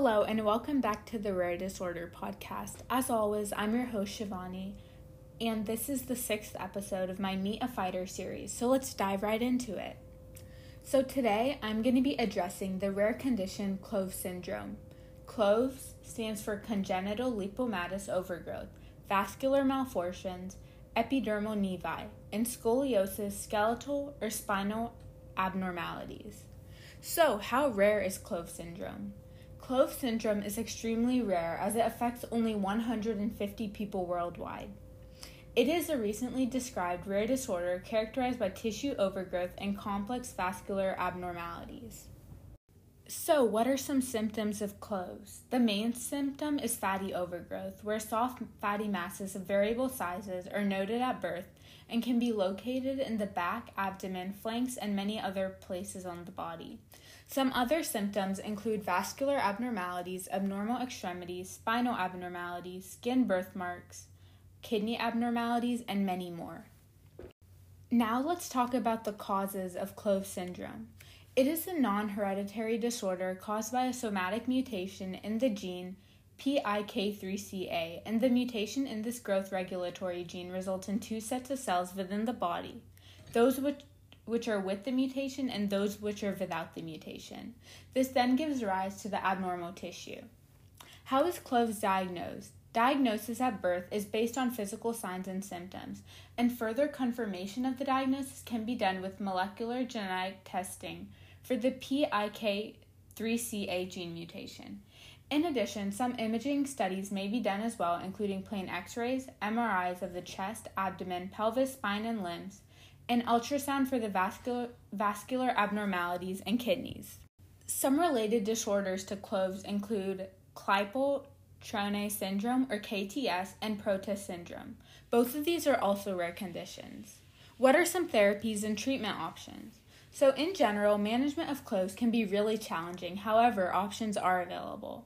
Hello and welcome back to the Rare Disorder podcast. As always, I'm your host Shivani, and this is the 6th episode of my Meet a Fighter series, so let's dive right into it. So today, I'm going to be addressing the rare condition CLOVES syndrome. CLOVES stands for congenital lipomatous overgrowth, vascular malformations, epidermal nevi, and scoliosis, skeletal, or spinal abnormalities. So, how rare is CLOVES syndrome? CLOVES syndrome is extremely rare as it affects only 150 people worldwide. It is a recently described rare disorder characterized by tissue overgrowth and complex vascular abnormalities. So, what are some symptoms of CLOVES? The main symptom is fatty overgrowth, where soft fatty masses of variable sizes are noted at birth and can be located in the back, abdomen, flanks, and many other places on the body. Some other symptoms include vascular abnormalities, abnormal extremities, spinal abnormalities, skin birthmarks, kidney abnormalities, and many more. Now let's talk about the causes of CLOVES syndrome. It is a non-hereditary disorder caused by a somatic mutation in the gene PIK3CA, and the mutation in this growth regulatory gene results in two sets of cells within the body, those which are with the mutation and those which are without the mutation. This then gives rise to the abnormal tissue. How is CLOVES diagnosed? Diagnosis at birth is based on physical signs and symptoms, and further confirmation of the diagnosis can be done with molecular genetic testing for the PIK3CA gene mutation. In addition, some imaging studies may be done as well, including plain X-rays, MRIs of the chest, abdomen, pelvis, spine, and limbs, and ultrasound for the vascular abnormalities and kidneys. Some related disorders to CLOVES include Klippel-Trenaunay syndrome, or KTS, and Protas syndrome. Both of these are also rare conditions. What are some therapies and treatment options? So in general, management of CLOVES can be really challenging. However, options are available.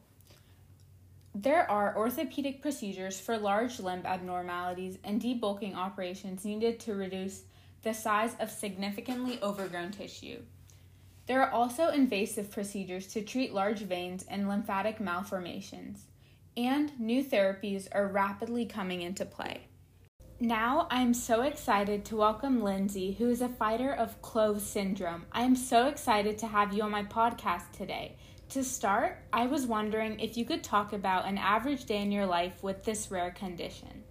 There are orthopedic procedures for large limb abnormalities and debulking operations needed to reduce the size of significantly overgrown tissue. There are also invasive procedures to treat large veins and lymphatic malformations, and new therapies are rapidly coming into play. Now, I'm so excited to welcome Lindsay, who is a fighter of CLOVES syndrome. I am so excited to have you on my podcast today. To start, I was wondering if you could talk about an average day in your life with this rare condition.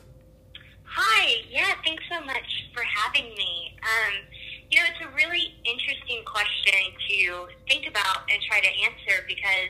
Hi, thanks so much for having me. It's a really interesting question to think about and try to answer because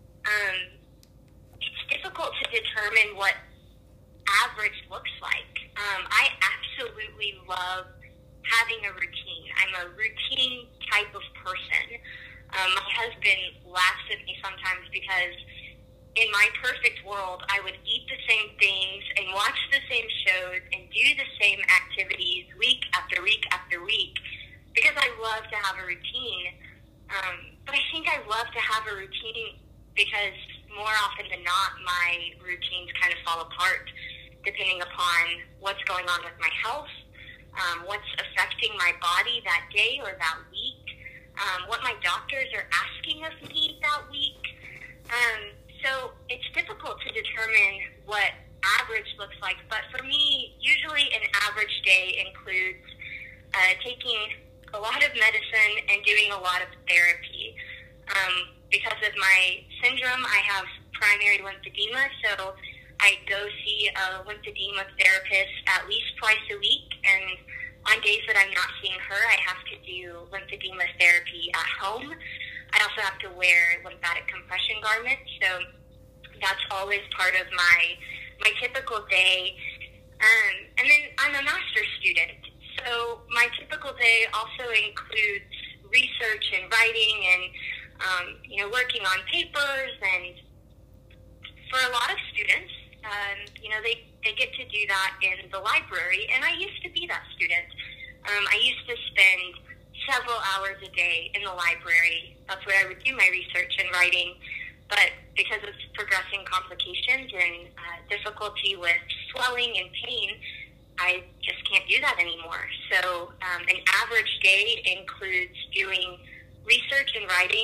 it's difficult to determine what average looks like. I absolutely love having a routine. I'm a routine type of person. My husband laughs at me sometimes because in my perfect world, I would eat the same things and watch the same shows and do the same activities week after week after week because I love to have a routine. But I think I love to have a routine because more often than not, my routines kind of fall apart depending upon what's going on with my health, what's affecting my body that day or that week, what my doctors are asking of me that week. So it's difficult to determine what average looks like, but for me, usually an average day includes taking a lot of medicine and doing a lot of therapy. Because of my syndrome, I have primary lymphedema, so I go see a lymphedema therapist at least twice a week, and on days that I'm not seeing her, I have to do lymphedema therapy at home. I also have to wear lymphatic compression garments, so that's always part of my typical day. And then I'm a master's student, so my typical day also includes research and writing and, working on papers. And for a lot of students, they get to do that in the library, and I used to be that student. I used to spend several hours a day in the library. That's where I would do my research and writing. But because of progressing complications and difficulty with swelling and pain, I just can't do that anymore. So an average day includes doing research and writing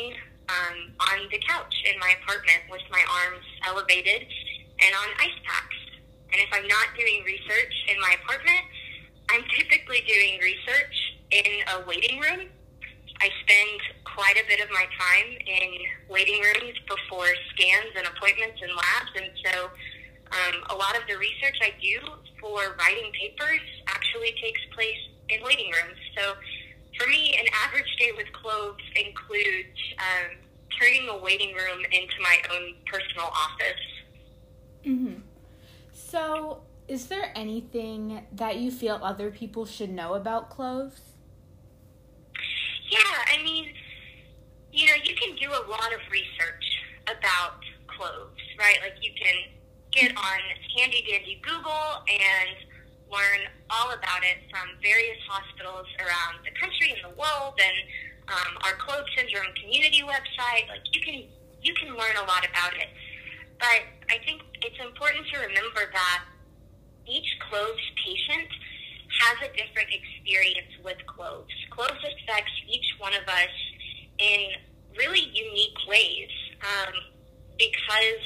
on the couch in my apartment with my arms elevated and on ice packs. And if I'm not doing research in my apartment, I'm typically doing research in a waiting room. I spend quite a bit of my time in waiting rooms before scans and appointments and labs, and so a lot of the research I do for writing papers actually takes place in waiting rooms. So for me, an average day with Cloves includes turning a waiting room into my own personal office. Mm-hmm. So, is there anything that you feel other people should know about Cloves? Yeah, I mean, you know, you can do a lot of research about Cloves, right? Like, you can get on handy-dandy Google and learn all about it from various hospitals around the country and the world, and our Cloves Syndrome community website. Like, you can learn a lot about it. But I think it's important to remember that each Cloves patient has a different experience with Cloves. Cloves affects each one of us in really unique ways because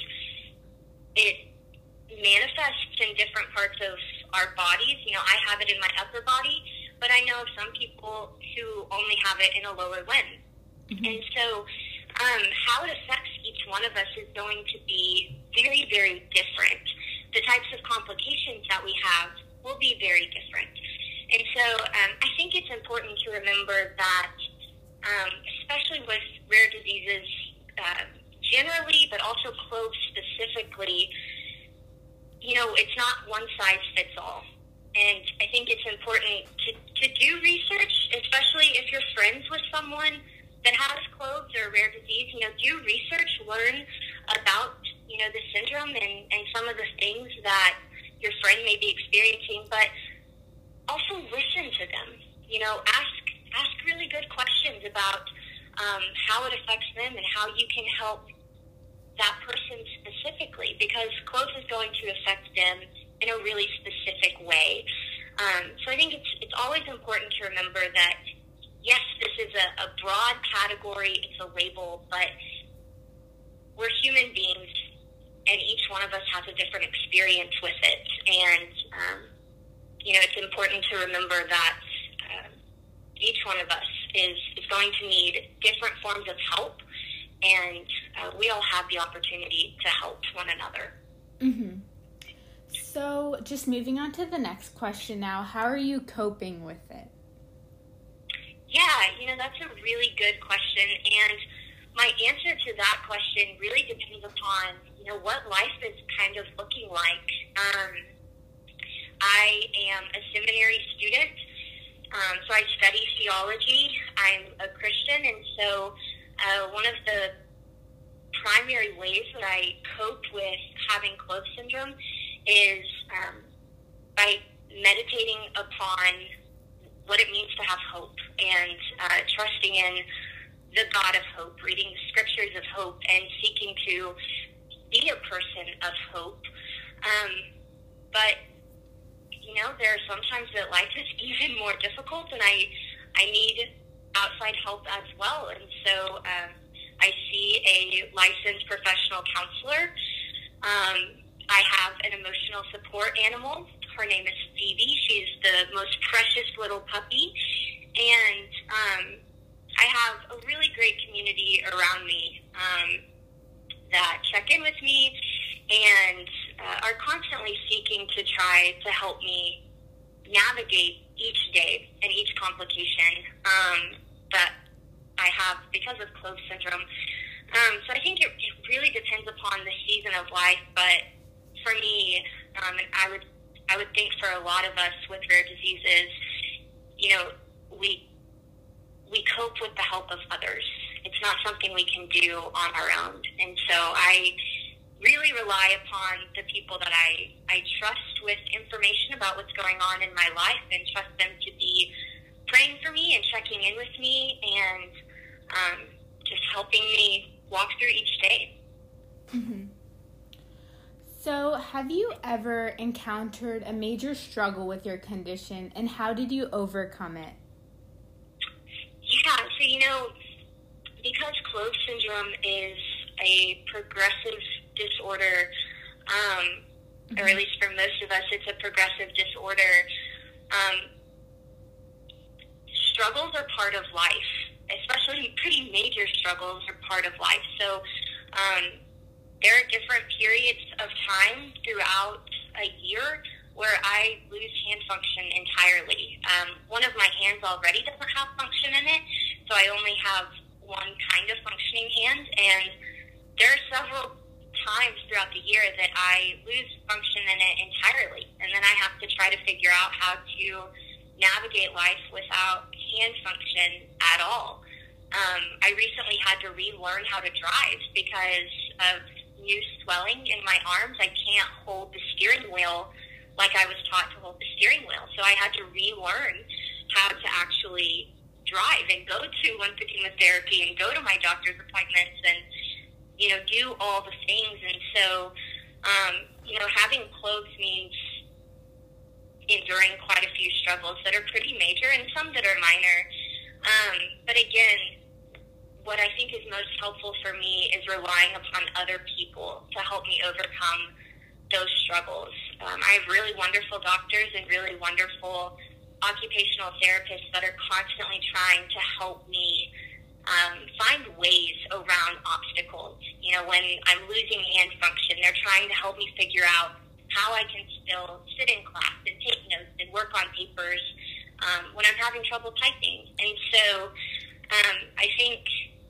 it manifests in different parts of our bodies. You know, I have it in my upper body, but I know of some people who only have it in a lower limb. Mm-hmm. And so how it affects each one of us is going to be very, very different. The types of complications that we have will be very different. And so I think it's important to remember that, especially with rare diseases generally, but also Cloves specifically, you know, it's not one size fits all. And I think it's important to do research, especially if you're friends with someone that has Cloves or a rare disease. You know, do research, learn about, you know, the syndrome and some of the things that your friend may be experiencing, but also listen to them. You know, ask really good questions about how it affects them and how you can help that person specifically, because Cloves is going to affect them in a really specific way. So I think it's always important to remember that, yes, this is a broad category, it's a label, but we're human beings, and each one of us has a different experience with it. And, you know, it's important to remember that each one of us is going to need different forms of help, and we all have the opportunity to help one another. Mm-hmm. So, just moving on to the next question now, how are you coping with it? Yeah, you know, that's a really good question, and my answer to that question really depends upon, you know, what life is kind of looking like. I am a seminary student, so I study theology. I'm a Christian, and so one of the primary ways that I cope with having Cloves syndrome is by meditating upon what it means to have hope and trusting in the God of hope, reading the scriptures of hope, and seeking to be a person of hope. But, you know, there are sometimes that life is even more difficult, and I need outside help as well. And so I see a licensed professional counselor. I have an emotional support animal. Her name is Phoebe. She's the most precious little puppy. And I have a really great community around me that check in with me and are constantly seeking to try to help me navigate each day and each complication that I have because of Cloves syndrome. So I think it really depends upon the season of life, but for me, and I would think for a lot of us with rare diseases, you know, we cope with the help of others. It's not something we can do on our own. And so I really rely upon the people that I trust with information about what's going on in my life, and trust them to be praying for me and checking in with me and just helping me walk through each day. Mm-hmm. So, have you ever encountered a major struggle with your condition, and how did you overcome it? Yeah, so, you know, because CLOVES syndrome is a progressive disorder, or at least for most of us, it's a progressive disorder. Struggles are part of life, especially pretty major struggles are part of life. So there are different periods of time throughout a year where I lose hand function entirely. One of my hands already doesn't have function in it, so I only have one kind of functioning hand, and there are several times throughout the year that I lose function in it entirely, and then I have to try to figure out how to navigate life without hand function at all. I recently had to relearn how to drive because of new swelling in my arms. I can't hold the steering wheel like I was taught to hold the steering wheel. So I had to relearn how to actually drive and go to lymphedema therapy and go to my doctor's appointments and, do all the things. And so, having CLOVES means enduring quite a few struggles that are pretty major and some that are minor. But again, what I think is most helpful for me is relying upon other people to help me overcome those struggles. I have really wonderful doctors and really wonderful occupational therapists that are constantly trying to help me find ways around obstacles. When I'm losing hand function, they're trying to help me figure out how I can still sit in class and take notes and work on papers when I'm having trouble typing. And so I think,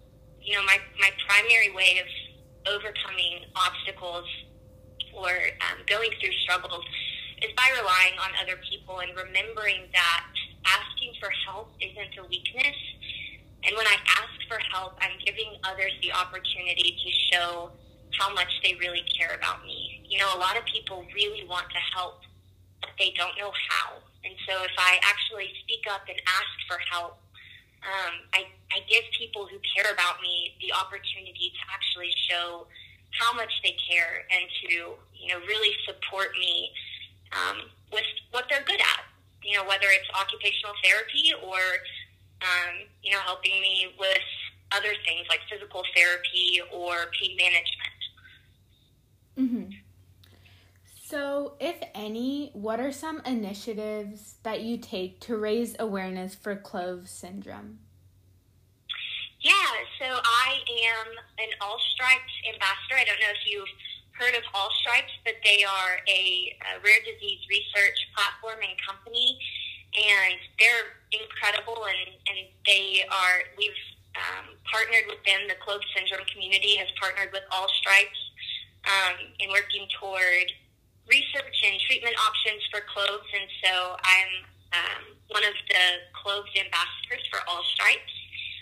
my primary way of overcoming obstacles or going through struggles is by relying on other people and remembering that asking for help isn't a weakness. And when I ask for help, I'm giving others the opportunity to show how much they really care about me. A lot of people really want to help, but they don't know how. And so if I actually speak up and ask for help, I give people who care about me the opportunity to actually show how much they care and to, really support me with what they're good at, whether it's occupational therapy or, helping me with other things like physical therapy or pain management. Mm-hmm. So, if any, what are some initiatives that you take to raise awareness for CLOVES syndrome? Yeah, so I am an All Stripes ambassador. I don't know if you've heard of All Stripes, but they are a rare disease research platform and company, and they're incredible, and we've partnered with them. The CLOVES syndrome community has partnered with All Stripes in working toward research and treatment options for CLOVES, and so I'm one of the CLOVES ambassadors for All Stripes.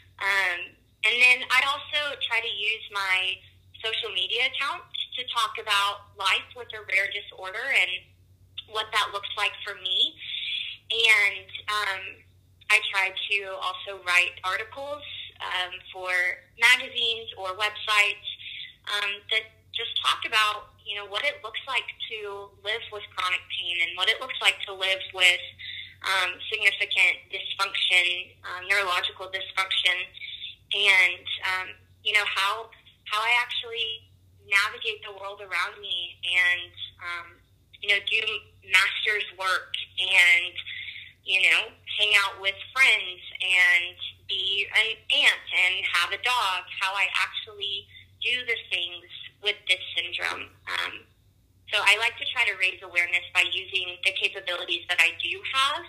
And then I also try to use my social media accounts to talk about life with a rare disorder and what that looks like for me. And I try to also write articles for magazines or websites that just talk about, what it looks like to live with chronic pain and what it looks like to live with significant dysfunction, neurological dysfunction, and, how I actually navigate the world around me and, do master's work and, hang out with friends and be an aunt and have a dog, how I actually do the things with this syndrome. So I like to try to raise awareness by using the capabilities that I do have,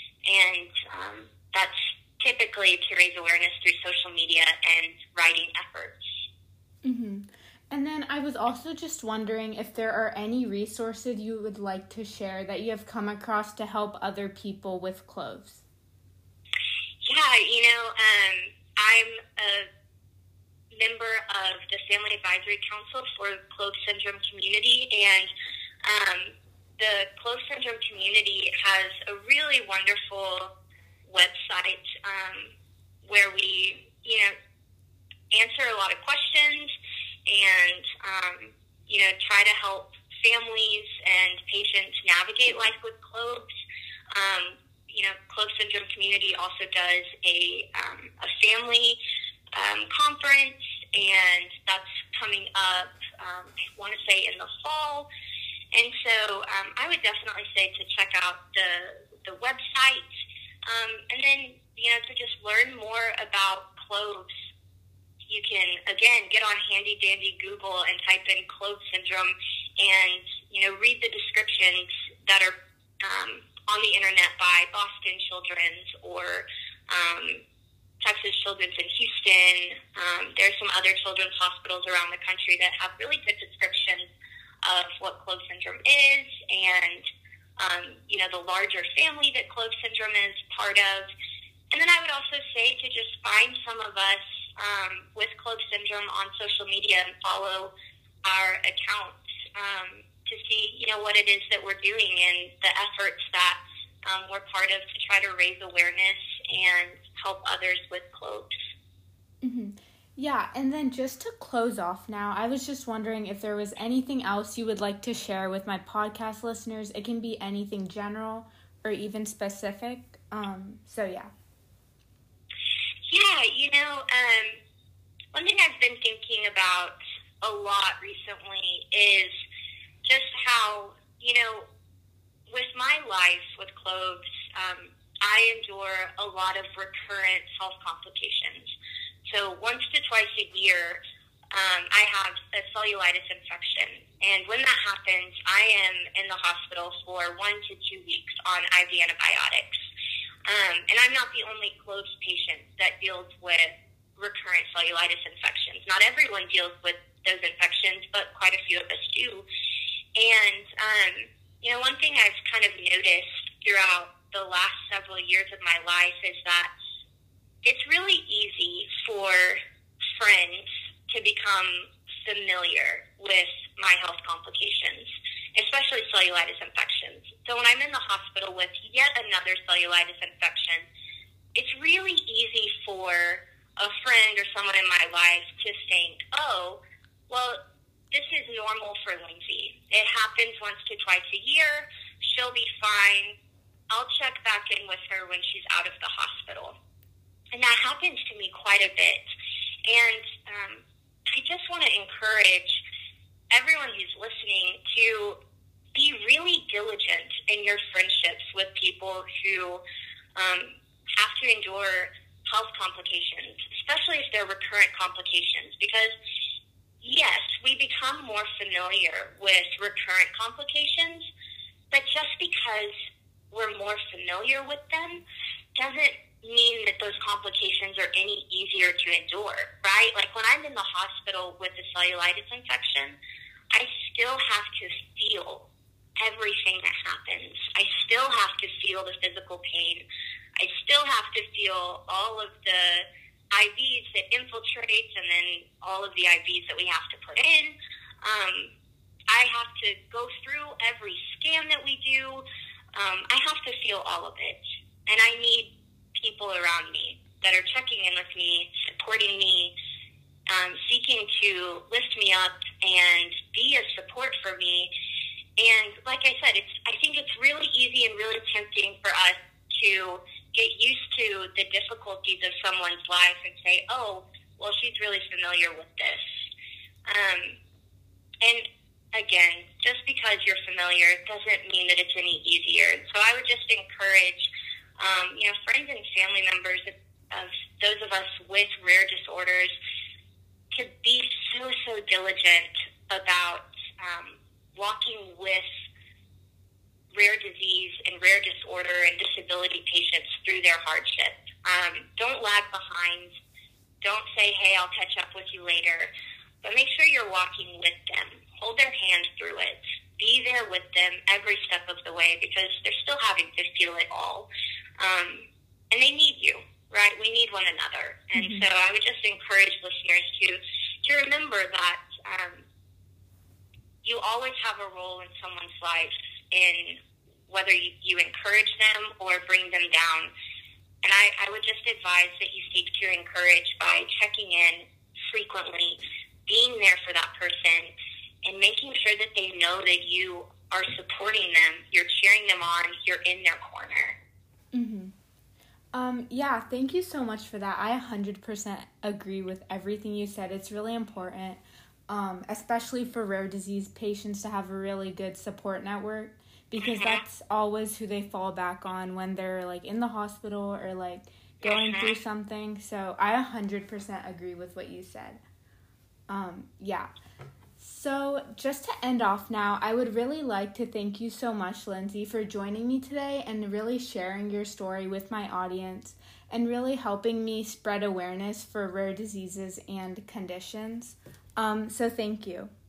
and that's typically to raise awareness through social media and writing efforts. Mm-hmm. And then I was also just wondering if there are any resources you would like to share that you have come across to help other people with CLOVES. Yeah, I'm a member of the Family Advisory Council for the CLOVES syndrome community, and the CLOVES syndrome community has a really wonderful website where we, answer a lot of questions and, try to help families and patients navigate life with CLOVES. CLOVES syndrome community also does a family conference conference, and that's coming up, I want to say in the fall. And so I would definitely say to check out the website. And then, to just learn more about cloves, you can, again, get on handy-dandy Google and type in Clove syndrome and, read the descriptions that are on the internet by Boston Children's or Texas Children's in Houston. There's some other children's hospitals around the country that have really good descriptions of what Clove syndrome is and, the larger family that Clove syndrome is part of. And then I would also say to just find some of us with Clove syndrome on social media and follow our accounts to see, what it is that we're doing and the efforts that we're part of to try to raise awareness and help others with cloves. Mm-hmm. Yeah, and then just to close off now, I was just wondering if there was anything else you would like to share with my podcast listeners. It can be anything general or even specific. So, yeah. Yeah, one thing I've been thinking about a lot recently is just how, with my life with cloves, I endure a lot of recurrent health complications. So once to twice a year, I have a cellulitis infection. And when that happens, I am in the hospital for 1 to 2 weeks on IV antibiotics. And I'm not the only cloves patient that deals with recurrent cellulitis infections. Not everyone deals with those infections, but quite a few of us do. And, one thing I've kind of noticed throughout the last several years of my life is that it's really easy for friends to become familiar with my health complications, especially cellulitis infections. So when I'm in the hospital with yet another cellulitis infection, it's really easy for a friend or someone in my life to think, oh, well, this is normal for Lindsay. It happens once to twice a year. She'll be fine. I'll check back in with her when she's out of the hospital. And that happens to me quite a bit. And I just want to encourage everyone who's listening to be really diligent in your friendships with people who have to endure health complications, especially if they're recurrent complications. Because, yes, we become more familiar with recurrent complications, but just because we're more familiar with them doesn't mean that those complications are any easier to endure, right? Like when I'm in the hospital with a cellulitis infection, I still have to feel everything that happens. I still have to feel the physical pain. I still have to feel all of the IVs that infiltrates and then all of the IVs that we have to put in. I have to go through every scan that we do. I have to feel all of it. And I need people around me that are checking in with me, supporting me, seeking to lift me up and be a support for me. And like I said, I think it's really easy and really tempting for us to get used to the difficulties of someone's life and say, oh, well, she's really familiar with this. And again, just because you're familiar doesn't mean that it's any easier. So I would just encourage, friends and family members of those of us with rare disorders to be so diligent about walking with rare disease and rare disorder and disability patients through their hardship. Don't lag behind. Don't say, hey, I'll catch up with you later. But make sure you're walking with them. Hold their hand through it. Be there with them every step of the way because they're still having to feel it all. And they need you, right? We need one another. And so I would just encourage listeners to remember that you always have a role in someone's life in whether you encourage them or bring them down. And I would just advise that you seek to encourage by checking in frequently, being there for that person, and making sure that they know that you are supporting them, you're cheering them on, you're in their corner. Mm-hmm. Yeah, thank you so much for that. I 100% agree with everything you said. It's really important, especially for rare disease patients, to have a really good support network, because that's always who they fall back on when they're like in the hospital or like going through something. So I 100% agree with what you said. Yeah. So just to end off now, I would really like to thank you so much, Lindsay, for joining me today and really sharing your story with my audience and really helping me spread awareness for rare diseases and conditions. So thank you.